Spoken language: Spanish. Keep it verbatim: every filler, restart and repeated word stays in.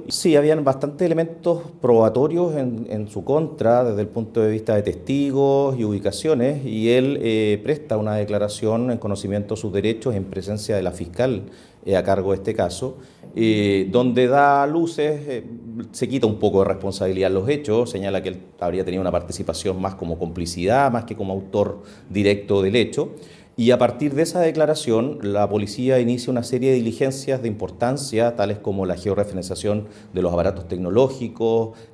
Sí, habían bastantes elementos probatorios en, en su contra desde el punto de vista de testigos y ubicaciones, y él eh, presta una declaración en conocimiento de sus derechos en presencia de la fiscal eh, a cargo de este caso, eh, donde da luces, eh, se quita un poco de responsabilidad en los hechos, señala que él habría tenido una participación más como complicidad, más que como autor directo del hecho. Y a partir de esa declaración, la policía inicia una serie de diligencias de importancia, tales como la georreferenciación de los aparatos tecnológicos,